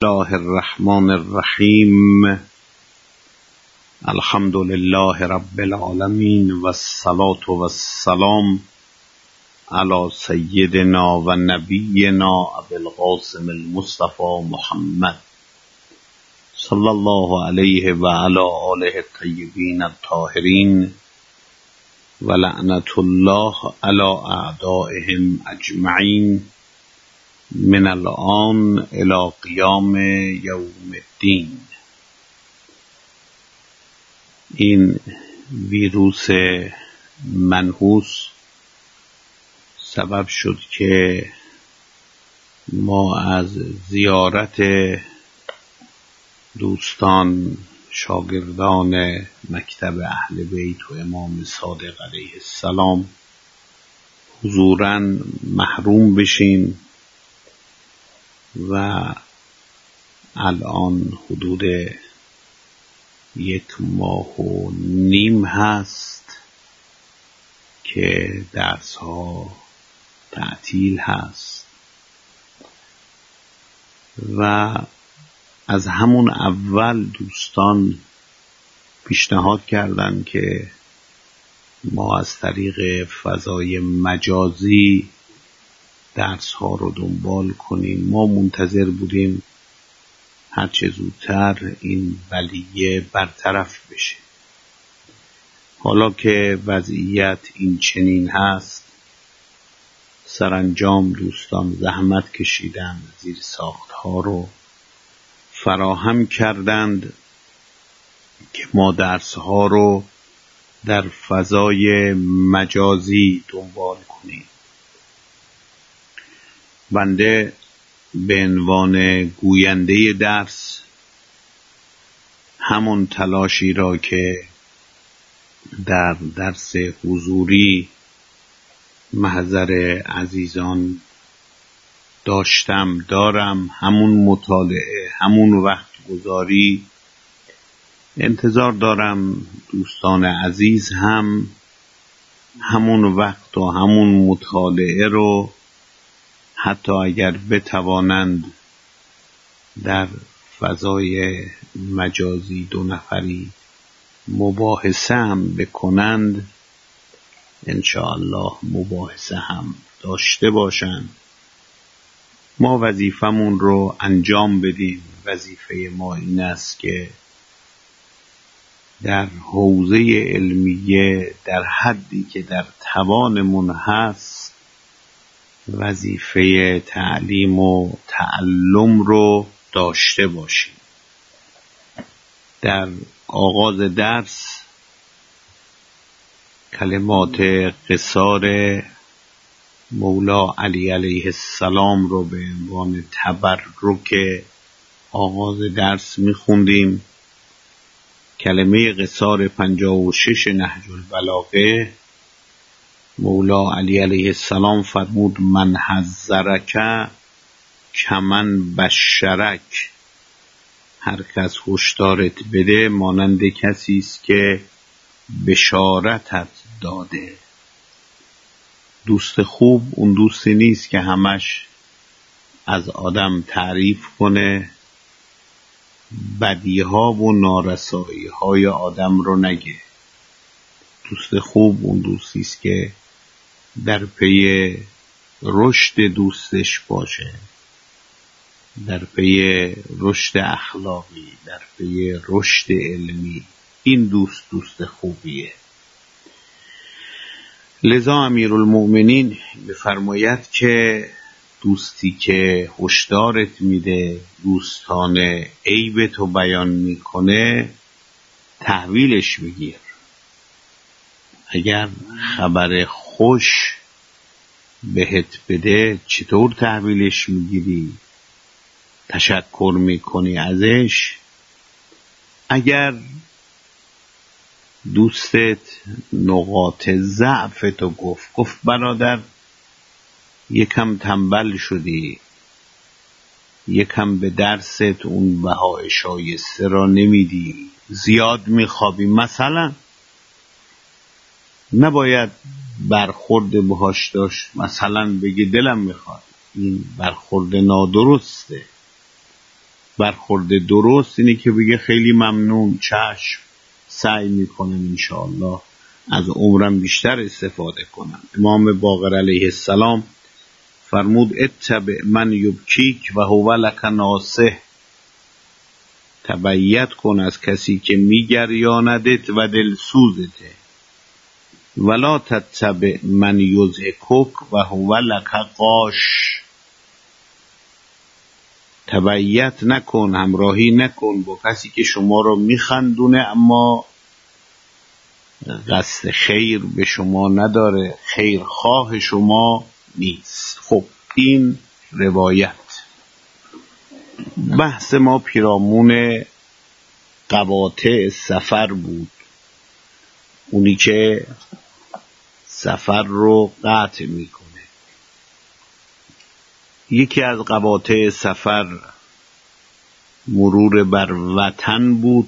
الله الرحمن الرحیم. الحمد لله رب العالمین و الصلاة و السلام علی سیدنا و نبینا ابی القاسم المصطفى محمد صلی الله علیه و علی آله الطیبین الطاهرین و لعنت الله علی اعدائهم اجمعین من الان الی قیام یوم الدین. این ویروس منحوس سبب شد که ما از زیارت دوستان شاگردان مکتب اهل بیت و امام صادق علیه السلام حضوراً محروم بشیم و الان حدود 1.5 ماه هست که درس ها تعطیل هست و از همون اول دوستان پیشنهاد کردند که ما از طریق فضای مجازی درس ها رو دنبال کنیم. ما منتظر بودیم هرچه زودتر این بلیه برطرف بشه. حالا که وضعیت این چنین هست، سرانجام دوستان زحمت کشیدند، زیر ساخت ها رو فراهم کردند که ما درس ها رو در فضای مجازی دنبال کنیم. بنده به عنوان گوینده درس همون تلاشی را که در درس حضوری محضر عزیزان دارم، همون مطالعه، همون وقت گذاری انتظار دارم دوستان عزیز هم همون وقت و همون مطالعه رو حتی اگر بتوانند در فضای مجازی 2 نفری مباحثه هم بکنند، انشاءالله مباحثه هم داشته باشند. ما وظیفمون رو انجام بدیم. وظیفه ما این است که در حوزه علمیه در حدی که در توانمون هست وظیفه تعلیم و تعلم رو داشته باشیم. در آغاز درس کلمات قصار مولا علی علیه السلام رو به عنوان تبرک آغاز درس میخوندیم. کلمه قصار 56 نهج البلاغه، مولا علی علیه السلام فرمود من حذرک کمن بشرک، هر کس هشدارت بده مانند کسی است که بشارتت داده. دوست خوب اون دوستی نیست که همش از آدم تعریف کنه، بدیها و نارسایی های آدم رو نگه. دوست خوب اون دوستی است که در پی رشد دوستش باشه، در پی رشد اخلاقی، در پی رشد علمی. این دوست خوبیه. لذا امیرالمؤمنین بفرماید که دوستی که هشدارت میده، دوستان عیبت رو بیان میکنه، تحویلش بگیر. اگر خبر خوش بهت بده چطور تحویلش میگیری؟ تشکر میکنی ازش؟ اگر دوستت نقاط ضعفتو گفت برادر یکم تنبل شدی، یکم به درست اون بهای شایسته را نمیدی، زیاد میخوابی مثلا، نباید برخورد باهاش داشت. مثلا بگی دلم میخواد، این برخورد نادرسته. برخورد درست اینه که بگه خیلی ممنون، چشم، سعی میکنم انشاءالله از عمرم بیشتر استفاده کنم. امام باقر علیه السلام فرمود اتبع من یبکیک و هو لک ناصح، تبعیت کن از کسی که میگریاندت و دلسوزته. ولا تتبع من یضحکک و هو لک غاش، تبعیت نکن، همراهی نکن با کسی که شما رو میخندونه اما قصد خیر به شما نداره، خیرخواه شما نیست. خب این روایت. بحث ما پیرامون قواطع سفر بود، اونی که سفر رو قطع میکنه. یکی از قواطع سفر مرور بر وطن بود.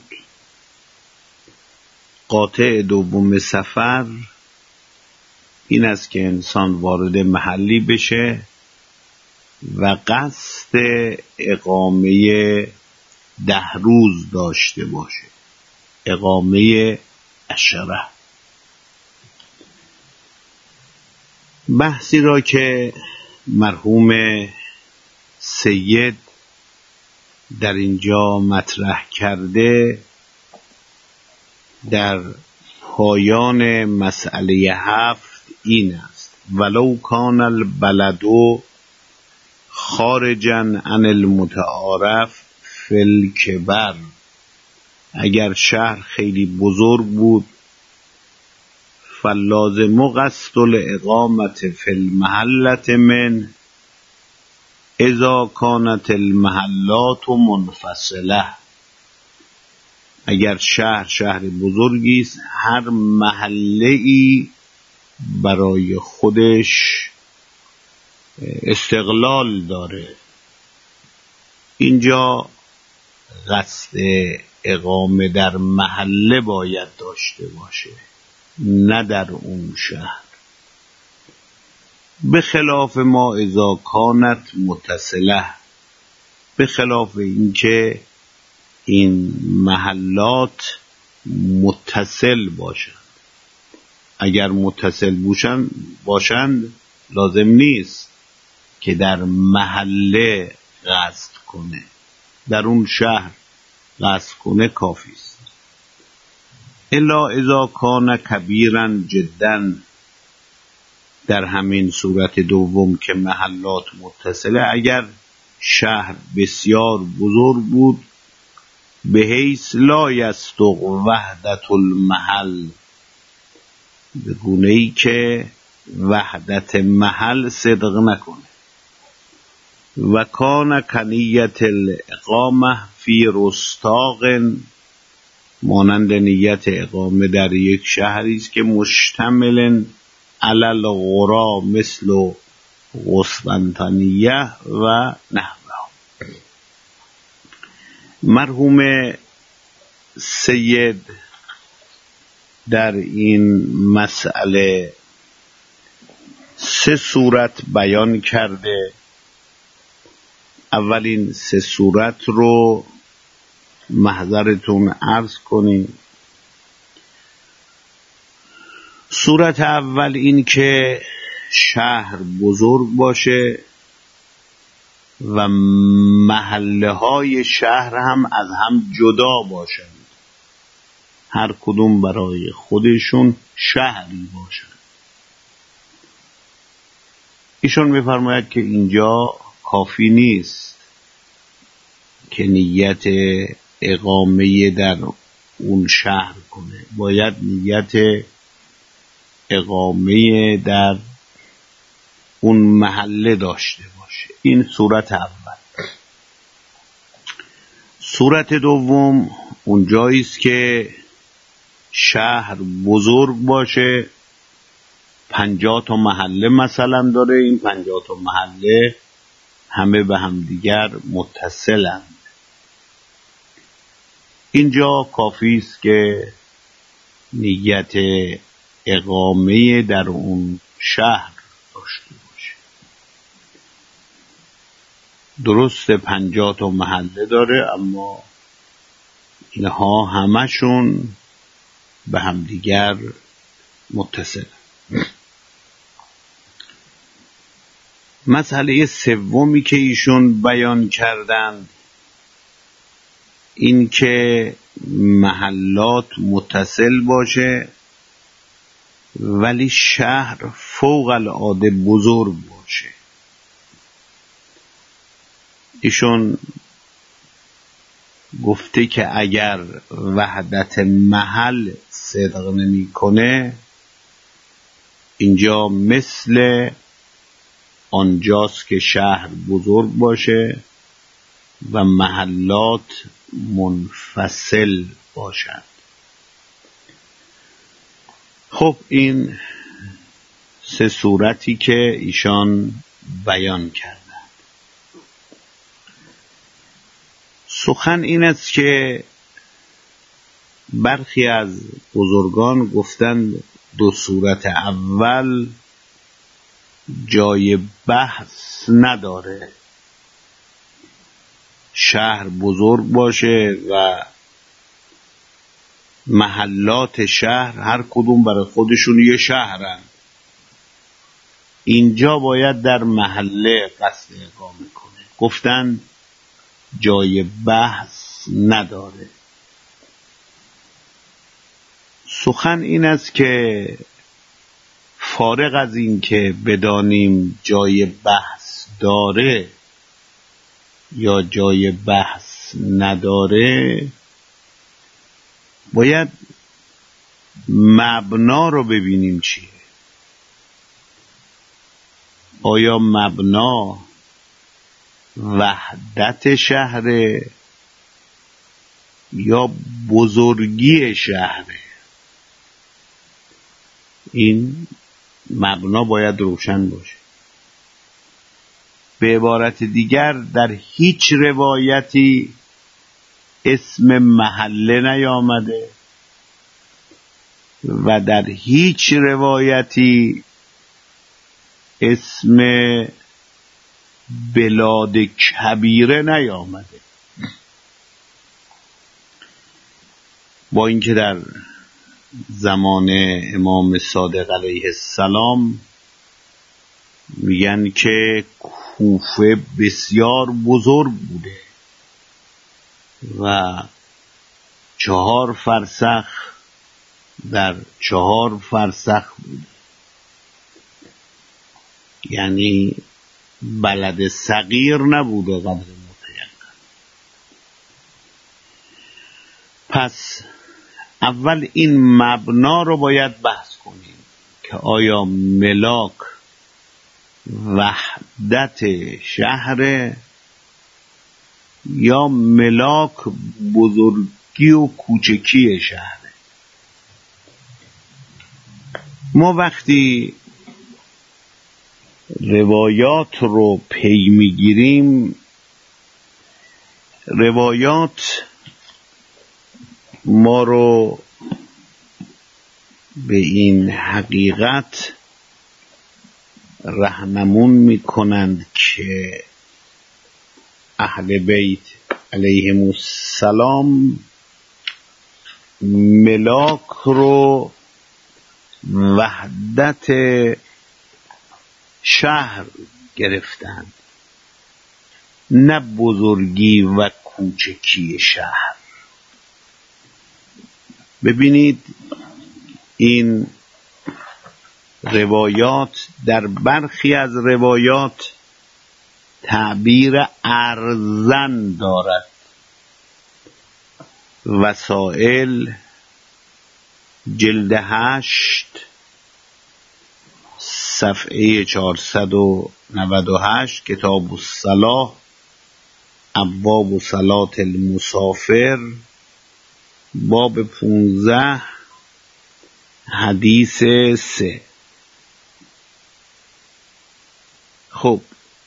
قاطع دوم سفر این است که انسان وارد محلی بشه و قصد اقامه 10 روز داشته باشه، اقامه 10. بحثی را که مرحوم سید در اینجا مطرح کرده در پایان مسئله 7 این است: ولو کان البلد خارجا عن المتعارف فی الکبر، اگر شهر خیلی بزرگ بود فاللازم قصد الاقامة فی المحلة من اذا کانت المحلات منفصله. اگر شهر بزرگی است، هر محله ای برای خودش استقلال داره. اینجا قصد اقامه در محله باید داشته باشه، نه در اون شهر. به خلاف ما اذا کانت متصله، به خلاف اینکه این محلات متصل باشند. اگر متصل باشند لازم نیست که در محله قصد کنه، در اون شهر قصد کنه کافی است. الا اذا کان کبیرا جدا، در همین صورت دوم که محلات متصله، اگر شهر بسیار بزرگ بود، به حیث لا یصدق وحدت المحل، به گونه‌ای که وحدت محل صدق نکنه. و کان کنیت الاقامه فی رستاق، مانند نیت اقامه در یک شهری است که مشتمل علی القری مثل قسطنطنیه و نحوها. مرحوم سید در این مسئله 3 صورت بیان کرده. اولین 3 صورت رو محضرتون عرض کنیم. صورت اول این که شهر بزرگ باشه و محله های شهر هم از هم جدا باشند، هر کدوم برای خودشون شهری باشند. ایشون می‌فرماید که اینجا کافی نیست که نیت اقامه در اون شهر کنه، باید نیت اقامه در اون محله داشته باشه. این صورت اول. صورت دوم اونجایی است که شهر بزرگ باشه، 50 تا محله مثلا داره، این 50 تا محله همه به همدیگر متصلند. اینجا کافی است که نیت اقامه در اون شهر داشته باشه. درست 50 تا محله داره، اما اینها همشون به همدیگر متصل. مسئله سومی که ایشون بیان کردند این که محلات متصل باشه ولی شهر فوق العاده بزرگ باشه. ایشون گفته که اگر وحدت محل صدق نمی‌کنه، اینجا مثل آنجاست که شهر بزرگ باشه و محلات منفصل باشند. خب این سه صورتی که ایشان بیان کردند. سخن این است که برخی از بزرگان گفتند دو صورت اول جای بحث نداره، شهر بزرگ باشه و محلات شهر هر کدوم برای خودشون یه شهرن، اینجا باید در محله قصد اقامه کنه. گفتن جای بحث نداره. سخن این است که فارغ از این که بدانیم جای بحث داره یا جای بحث نداره، باید مبنا رو ببینیم چیه. آیا مبنا وحدت شهره یا بزرگی شهره؟ این مبنا باید روشن باشه. به عبارت دیگر در هیچ روایتی اسم محله نیامده و در هیچ روایتی اسم بلاد کبیره نیامده. با اینکه در زمان امام صادق علیه السلام میگن که کوفه بسیار بزرگ بوده و 4 فرسخ در 4 فرسخ بوده، یعنی بلد صغیر نبوده قدر متیقن. پس اول این مبنا رو باید بحث کنیم که آیا ملاک وحدت شهر یا ملاک بزرگی و کوچکی شهر. ما وقتی روایات رو پی میگیریم، روایات ما رو به این حقیقت راهنمون میکنند که اهل بیت علیهم السلام ملاک رو وحدت شهر گرفتند، نه بزرگی و کوچکی شهر. ببینید این روایات، در برخی از روایات تعبیر ارزن دارد. وسائل جلد 8 صفحه 498 کتاب الصلاة ابواب صلاة المسافر باب 15 حدیث 3. خب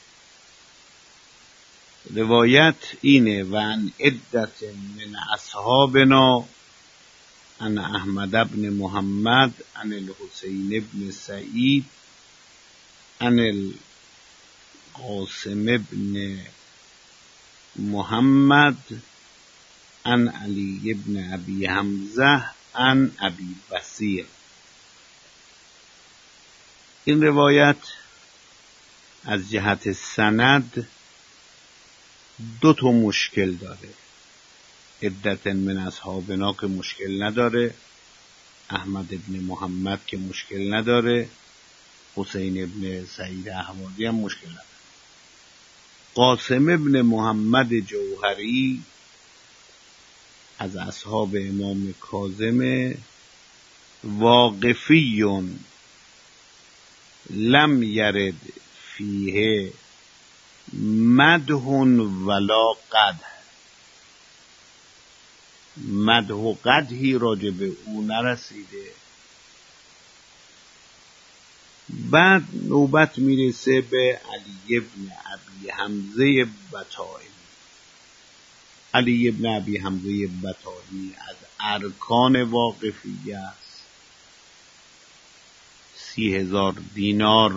روایت اینه: و عن عدت من اصحابنا عن احمد بن محمد عن الحسین بن سعید عن القاسم بن محمد عن علی ابن ابی حمزه عن ابی بصیر. این روایت از جهت سند دو تا مشکل داره. عدت من اصحابنا که مشکل نداره، احمد ابن محمد که مشکل نداره، حسین ابن سعید احوادی هم مشکل نداره. قاسم ابن محمد جوهری از اصحاب امام کاظم، واقفیون لم یرد فیه مدح ولا قدح، مدح و قدحی راجع به او نرسیده. بعد نوبت میرسه به علی ابن ابی حمزه بطائمی. علی ابن ابی حمزه بطائمی از ارکان واقفیه است. 30,000 دینار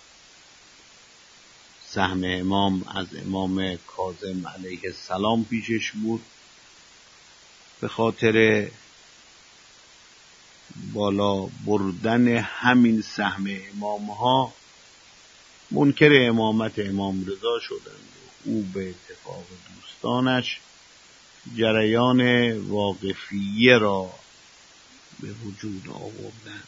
سهم امام از امام کاظم علیه السلام پیشش بود. به خاطر بالا بردن همین سهم امام ها منکر امامت امام رضا شدند. او به اتفاق دوستانش جریان واقفیه را به وجود آوردند.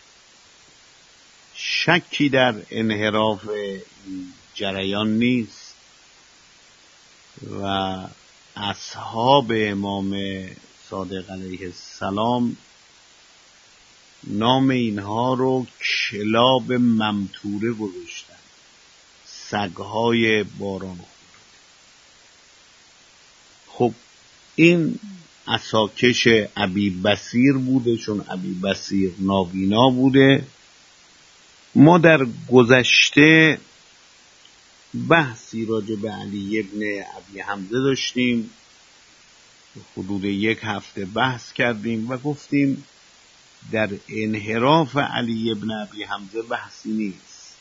شکی در انحراف این جریان نیست و اصحاب امام صادق علیه السلام نام اینها رو کلاب ممتوره گذاشتن، سگهای باران خورده. خب این عصاکش ابی بصیر بوده، چون ابی بصیر نابینا بوده. ما در گذشته بحثی راجع به علی ابن ابی حمزه داشتیم، حدود 1 هفته بحث کردیم و گفتیم در انحراف علی ابن ابی حمزه بحثی نیست،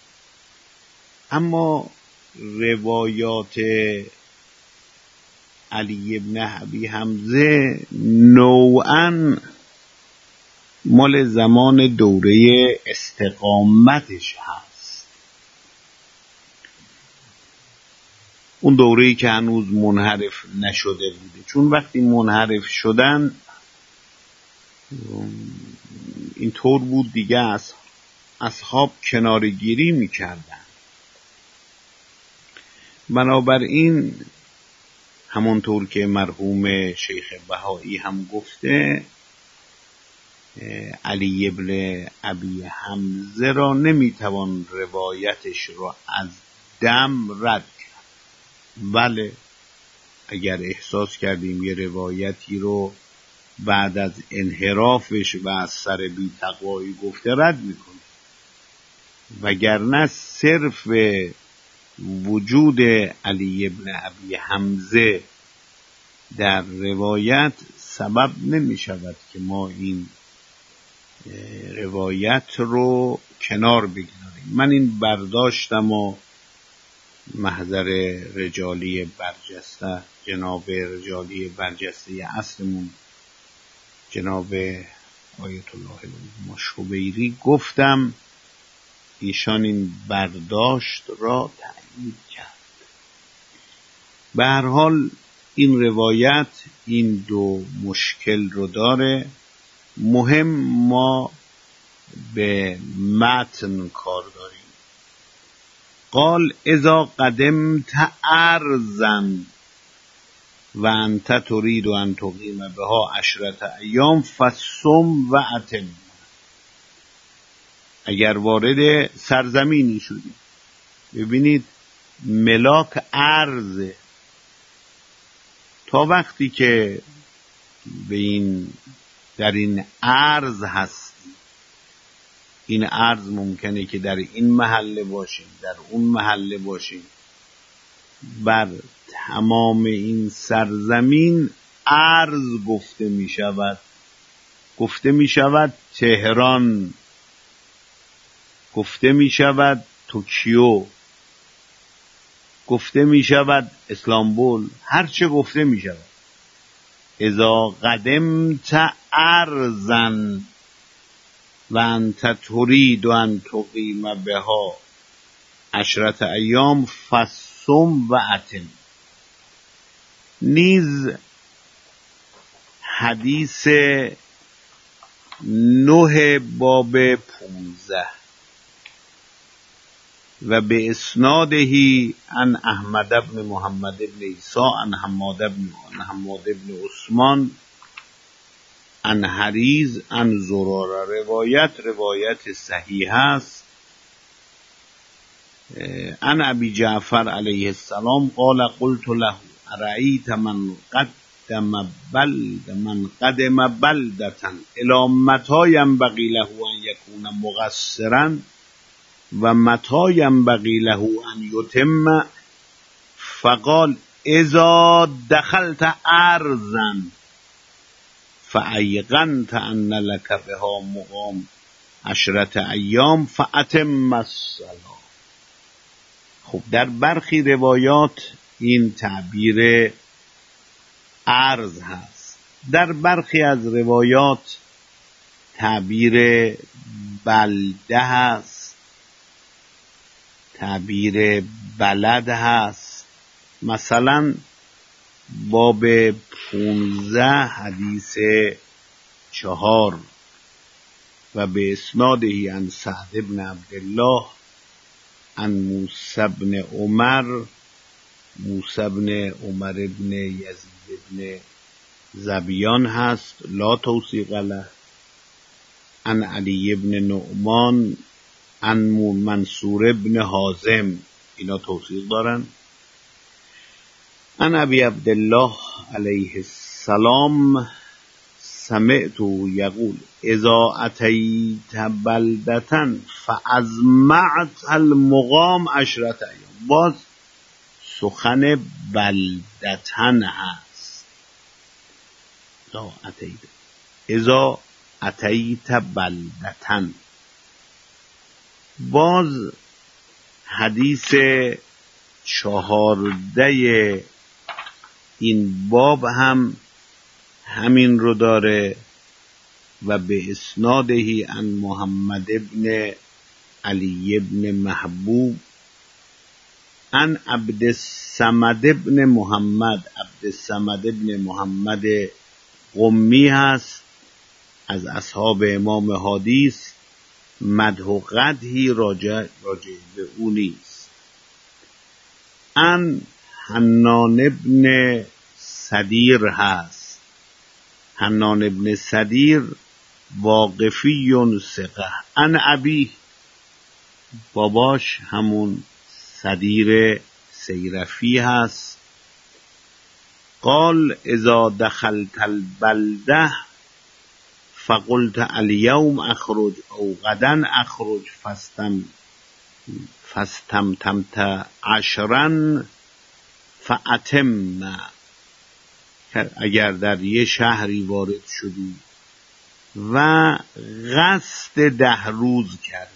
اما روایات علی ابن ابی حمزه نوعاً مال زمان دوره استقامتش هست، اون دوره‌ای که هنوز منحرف نشده بوده. چون وقتی منحرف شدن اینطور بود دیگه، اصحاب کنارگیری میکردن. بنابراین همونطور که مرحوم شیخ بهایی هم گفته، علی ابن ابی حمزه را نمیتوان روایتش را از دم رد کرد. بله، اگر احساس کردیم یه روایتی رو بعد از انحرافش و از سر بی تقوایی گفته، رد میکنه، وگرنه صرف وجود علی ابن ابی حمزه در روایت سبب نمی شود که ما این روایت رو کنار بگذاریم. من این برداشتم و محضر رجالی برجسته، جناب رجالی برجسته اصلمون جناب آیت الله مشوبیری گفتم، ایشان این برداشت را تأیید کرد. به هر حال این روایت این دو مشکل رو داره. مهم ما به متن کار داریم. قال اذا قدمت ارضا و انت تريد ان تقیم بها 10 ایام فصم و اتم. اگر وارد سرزمینی شدی، ببینید ملاک ارض، تا وقتی که در این ارض هستی، این ارض ممکنه که در این محله باشیم، در اون محله باشیم، بر تمام این سرزمین ارض گفته می شود تهران، گفته می شود توکیو، گفته می شود اسلامبول، هر چه گفته می شود. اذا قدمت ارضا و انت ترید ان تقیم بها 10 ایام فصم و اتم. نیز حدیث 9 باب 15 و به اسنادهی عن احمد بن محمد بن عیسی عن حماد بن عثمان عن حریز عن زراره. روایت صحیح است. عن ابی جعفر علیه السلام قال قلت له ارأیت من قدم بلدة الی متی ینبغی له ان یکون مقصرا و متی ینبغی له ان یتم؟ فقال اذا دخلت ارضا فایقنت ان لك بها مقام 10 ایام فاتم الصلاة. خب در برخی روایات این تعبیر ارض هست، در برخی از روایات تعبیر بلده هست، تعبیر بلد هست. مثلا باب 15 حدیث 4 و به اسناده عن سعد بن عبدالله عن موسی بن عمر بن یزید بن زبیان هست، لا توثیق له. عن علی بن نعمان عن منصور بن حازم، اینا توثیق دارن. عن ابی عبدالله علیه السلام سمعت یقول اذا اتیت بلدة فازمعت المقام 10 ایام. باز سخن بلدتن هست. اذا اتیت بلدتن. باز حدیث 14 این باب هم همین رو داره و به اسنادهی عن محمد ابن علی ابن محبوب عن عبدالصمد ابن محمد قمی هست، از اصحاب امام حدیث. مدح و قدحی راجع به او نیست. عن حنان ابن صدیر هست. حنان ابن صدیر واقفی ثقه. عن ابی، باباش همون صدیر سیرفی هست. قال اذا دخلت البلده فقلت الیوم اخرج او غدا اخرج فاستمتمت 10 فاتم. اگر در یه شهری وارد شدی و قصد 10 روز کردی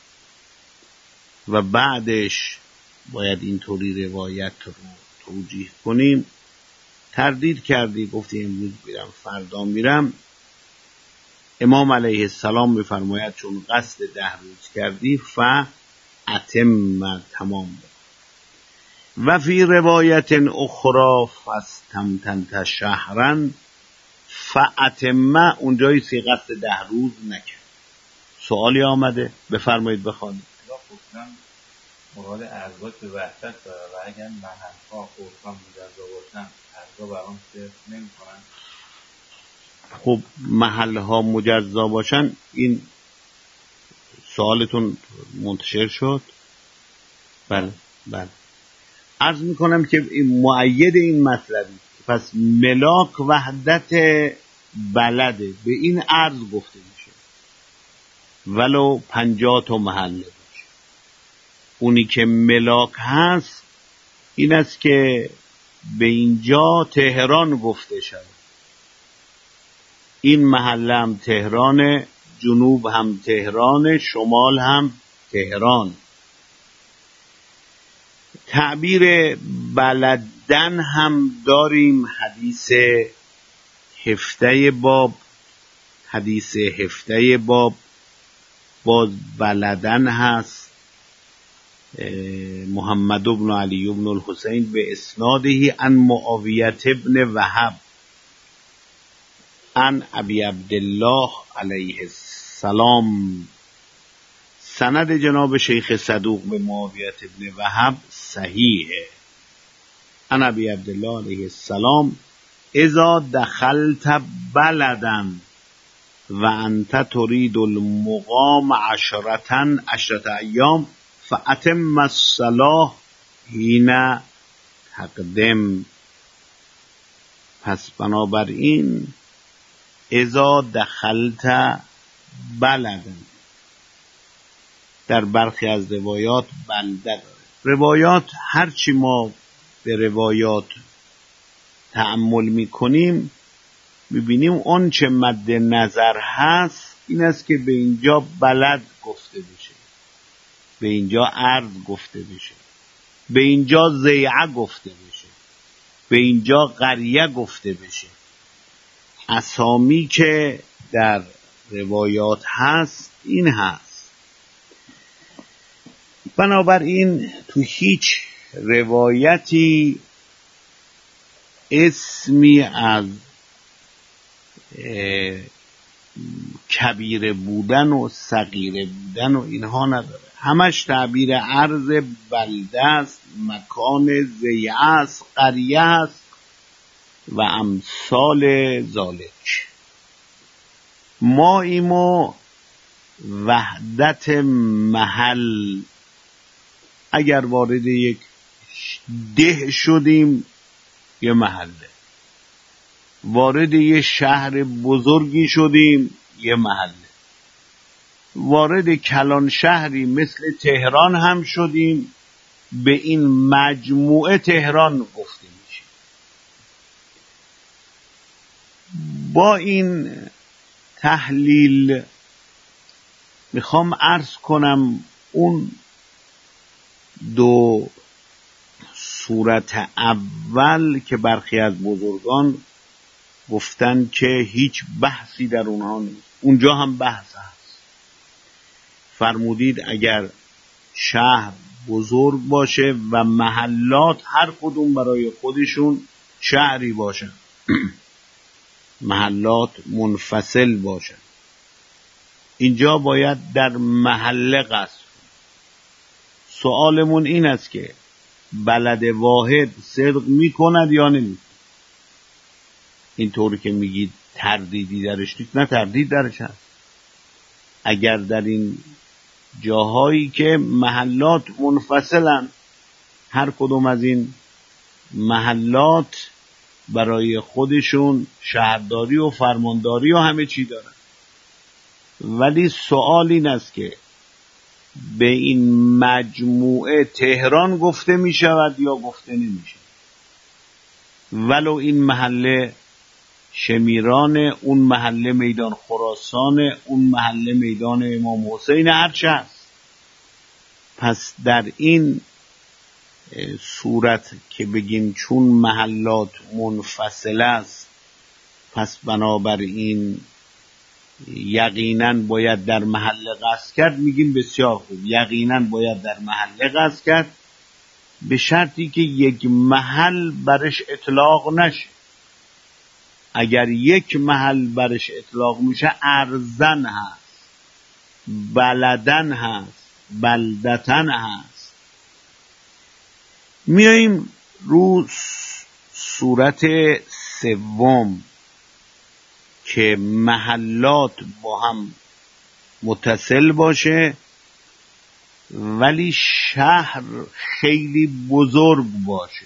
و بعدش باید اینطوری روایت رو توجیه کنیم، تردید کردی، گفتی امروز میرم فردا میرم، امام علیه السلام میفرماید چون قصد 10 روز کردی فاتم، تمام بکن. و فی روایت اخرى فاستمتنت شهرا فاتم، اونجایی سی قصد 10 روز نکرد. سوالی آمده؟ بفرمایید بخوانید. مراد ارزاق به وحدت داره و اگر محل‌ها خودکار مجزا باشن ارزا برام صرف نمی‌کنن. خب محل‌ها مجزا باشن، این سوالتون منتشر شد؟ بله. عرض میکنم که مؤید این مطلبی، پس ملاک وحدت بلده، به این عرض گفته میشه ولو 50 تا محله باشه. اونی که ملاک هست این است که به اینجا تهران گفته شد، این محله هم تهران، جنوب هم تهران، شمال هم تهران. تعبیر بلدن هم داریم. حدیث هفته باب باز بلدن هست. محمد بن علی بن الحسین به اسناده عن معاویه بن وهب عن ابی عبدالله علیه السلام. سند جناب شیخ صدوق به معاویه بن وهب صحیحه. عن ابی عبدالله علیه السلام اذا دخلت بلدا و انت تريد المقام 10 ایام فاتم الصلاة حین تقدم. پس بنابراین اذا دخلت بلدا در برخی از روایات بلده داره. روایات هرچی ما به روایات تأمل میکنیم میبینیم اون چه مد نظر هست این است که به اینجا بلد گفته بشه، به اینجا ارض گفته بشه، به اینجا ضیعه گفته بشه، به اینجا قریه گفته بشه. اسامی که در روایات هست این هست. بنابراین تو هیچ روایتی اسمی از کبیره بودن و صغیره بودن و اینها نداره. همش تعبیر عرض بلده است، مکان ضیعه است، قریه است و امثال ذالک. ما ایمو وحدت محل، اگر وارد یک ده شدیم یه محله، وارد یه شهر بزرگی شدیم یه محله، وارد کلان شهری مثل تهران هم شدیم به این مجموعه تهران گفته میشه. با این تحلیل میخوام عرض کنم اون دو صورت اول که برخی از بزرگان گفتن که هیچ بحثی در اونها نیست، اونجا هم بحث هست. فرمودید اگر شهر بزرگ باشه و محلات هر کدوم برای خودشون شهری باشن محلات منفصل باشن، اینجا باید در محله قصد. سوالمون این است که بلد واحد صدق میکند یا نمیکند؟ اینطوری که میگید تردیدی درش نیست، نه تردید درش هست. اگر در این جاهایی که محلات منفصلن، هر کدوم از این محلات برای خودشون شهرداری و فرمانداری و همه چی دارن، ولی سوال این است که به این مجموعه تهران گفته می شود یا گفته نمی شود، ولو این محله شمیران، اون محله میدان خراسان، اون محله میدان امام حسین، هرچه هست. پس در این صورت که بگیم چون محلات منفصل است پس بنابراین یقینا باید در محله قصد کرد، میگیم بسیار خوب، یقینا باید در محله قصد کرد، به شرطی که یک محل برش اطلاق نشه. اگر یک محل برش اطلاق میشه ارزن هست، بلدن هست، بلدتن هست. میاییم رو صورت سوم که محلات با هم متصل باشه ولی شهر خیلی بزرگ باشه،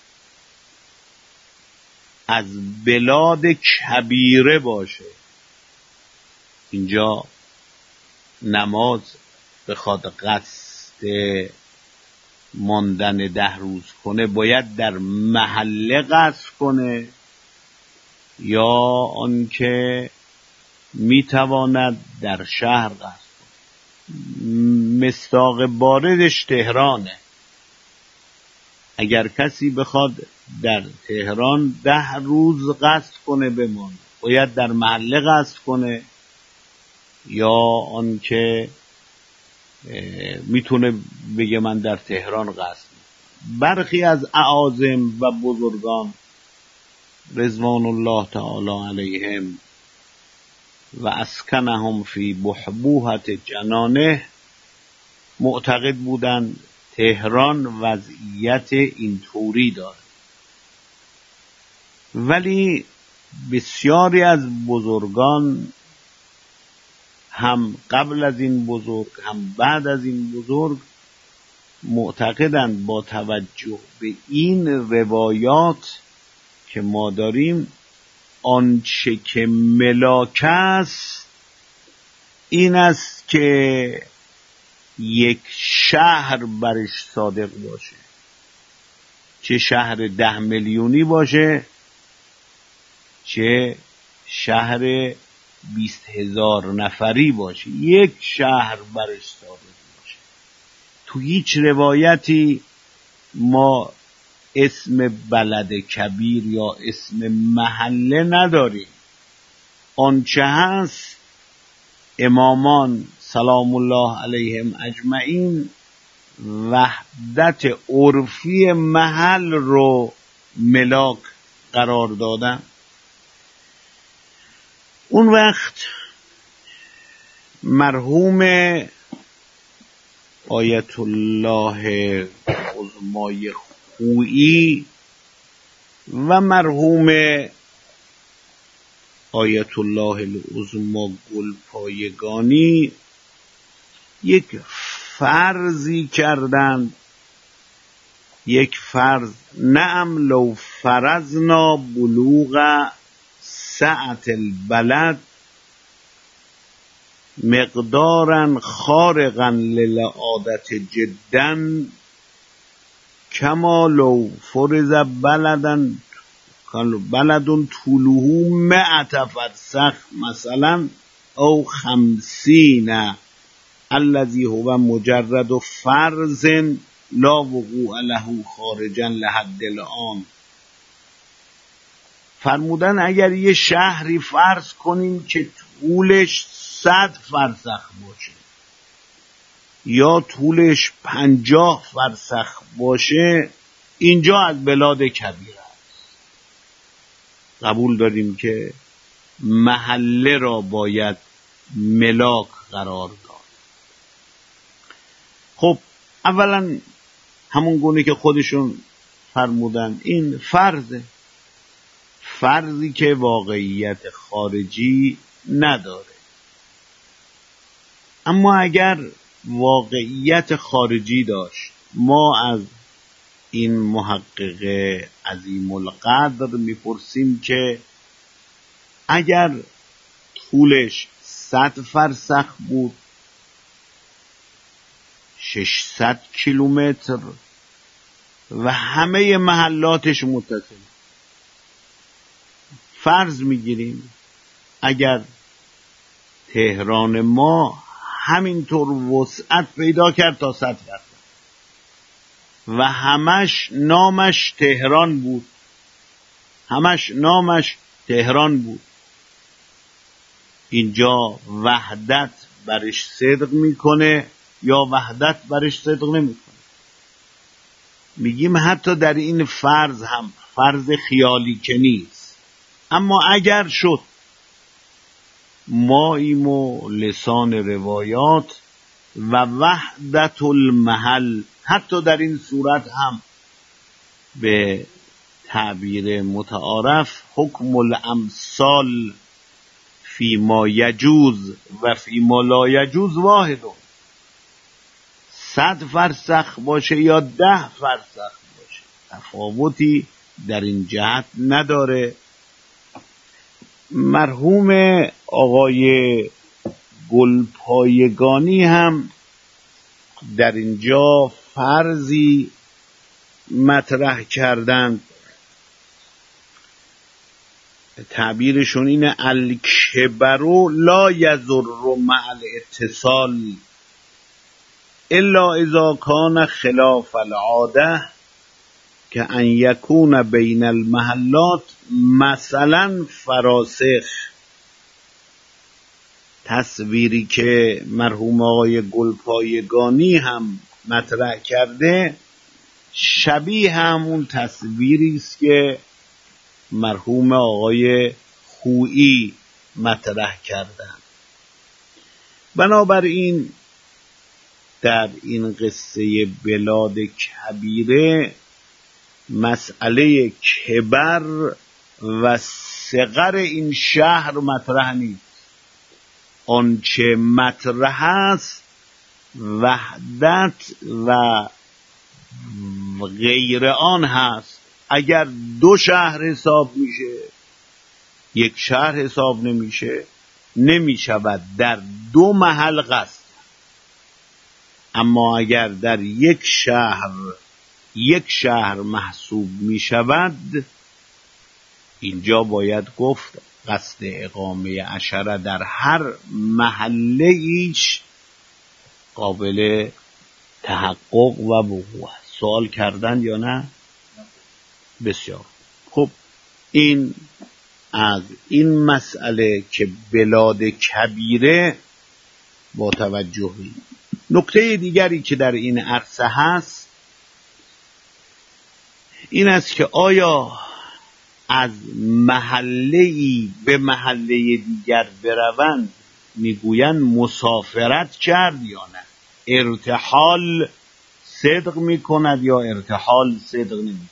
از بلاد کبیره باشه. اینجا نماز بخواد قصد ماندن 10 روز کنه باید در محله قصد کنه یا آنکه میتواند در شهر قصد کنه. مصداق باردش تهرانه. اگر کسی بخواد در تهران 10 روز قصد کنه بمونه، باید در محله قصد کنه یا آنکه میتونه بگه من در تهران قصد. برخی از اعاظم و بزرگان رضوان الله تعالی علیهم و اسکنهم فی بحبوحة جنانه معتقد بودند تهران وضعیت اینطوری داره، ولی بسیاری از بزرگان هم قبل از این بزرگ هم بعد از این بزرگ معتقدند با توجه به این روایات که ما داریم آنچه که ملاک است این است که یک شهر برش صادق باشه، چه شهر 10 میلیونی باشه چه شهر 20,000 نفری باشه، یک شهر برش صادق باشه. تو هیچ روایتی ما اسم بلد کبیر یا اسم محله نداریم. آنچه هست امامان سلام الله علیهم اجمعین وحدت عرفی محل رو ملاک قرار دادن. اون وقت مرحوم آیت الله عظمای خویی و مرحوم آیت الله العظما گلپایگانی یک فرضی کردند، یک فرض: نعم لو فرضنا بلوغ سعة البلد مقدارا خارقا للعادت جدا کما لو فرض بلد طوله 100 فرسخ مثلا او 50 الذي هو مجرد فرض لا وقوع له خارجا لحد الآن. فرمودن اگر یه شهری فرض کنیم که طولش 100 فرسخ باشه یا طولش 50 فرسخ باشه، اینجا از بلاد کبیر است. قبول داریم که محله را باید ملاک قرار داد. خب اولا همون گونه که خودشون فرمودن این فرضی که واقعیت خارجی نداره. اما اگر واقعیت خارجی داشت، ما از این محقق عظیم القدر میپرسیم که اگر طولش 100 فرسخ بود، 600 کیلومتر و همه محلاتش متصل، فرض میگیریم اگر تهران ما همینطور وسعت پیدا کرد تا 100 فرسخ و همش نامش تهران بود، اینجا وحدت برش صدق میکنه یا وحدت برش صدق نمیکنه؟ میگیم حتی در این فرض هم فرض خیالی که نیست. اما اگر شد، ماییم و لسان روایات و وحدت المحل حتی در این صورت هم به تعبیر متعارف حکم الامثال فی ما یجوز و فی ما لا یجوز واحد. 100 فرسخ باشه یا 10 فرسخ باشه تفاوتی در این جهت نداره. مرحوم آقای گلپایگانی هم در اینجا فرضی مطرح کردند، تعبیرشون اینه: الکبر لا یضر مع الاتصال الا اذا کان خلاف العاده که ان یکون بین المحلات مثلا فراسخ. تصویری که مرحوم آقای گلپایگانی هم مطرح کرده شبیه همون تصویری است که مرحوم آقای خویی مطرح کردن. بنابراین در این قصه بلاد کبیره مسئله کبر و صغر این شهر مطرح نیست. آنچه مطرح است وحدت و غیر آن هست. اگر دو شهر حساب میشه، یک شهر حساب نمیشه، نمیشود در دو محل قصد. اما اگر در یک شهر محسوب میشود، اینجا باید گفت قصد اقامه عشره در هر محله ایش قابل تحقق و وقوع. سوال کردن یا نه؟ بسیار خب. این از این مسئله که بلاد کبیره با توجهی. نکته دیگری که در این عرصه هست این است که آیا از محله‌ای به محله دیگر بروند میگویند مسافرت کرد یا نه؟ ارتحال صدق میکند یا ارتحال صدق نمیکند؟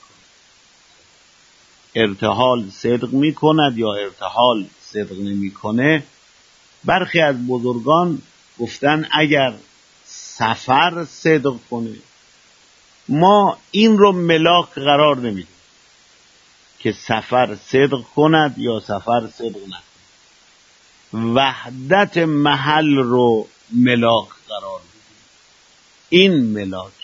ارتحال صدق میکند یا ارتحال صدق نمیکنه؟ برخی از بزرگان گفتن اگر سفر صدق کنه ما این رو ملاک قرار نمیدیم که سفر صدق کند یا سفر صدق نکند. وحدت محل رو ملاک قرار میدیم. این ملاک.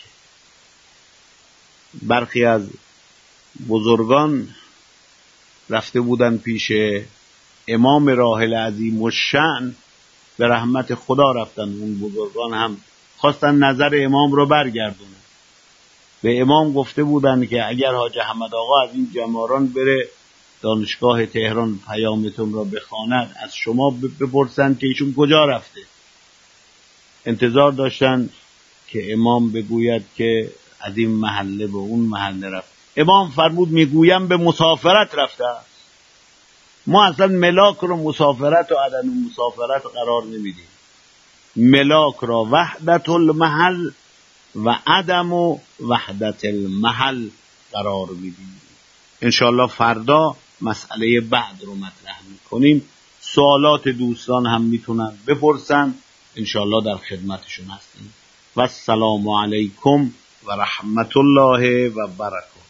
برخی از بزرگان رفته بودن پیش امام راحل عظیم الشأن، به رحمت خدا رفتن. اون بزرگان هم خواستن نظر امام رو برگردونن. به امام گفته بودن که اگر حاج احمد آقا از این جماران بره دانشگاه تهران پیامتون را بخواند، از شما بپرسن که ایشون کجا رفته. انتظار داشتن که امام بگوید که از این محله به اون محله رفت. امام فرمود میگویم به مسافرت رفته است. ما اصلا ملاک رو مسافرت و عدم مسافرت قرار نمیدیم. ملاک را وحدت المحل و عدم و وحدت المحل قرار میدیم. انشاءالله فردا مسئله بعد رو مطرح میکنیم. سوالات دوستان هم میتونن بپرسن، انشاءالله در خدمتشون هستیم. و السلام علیکم و رحمت الله و برکاته.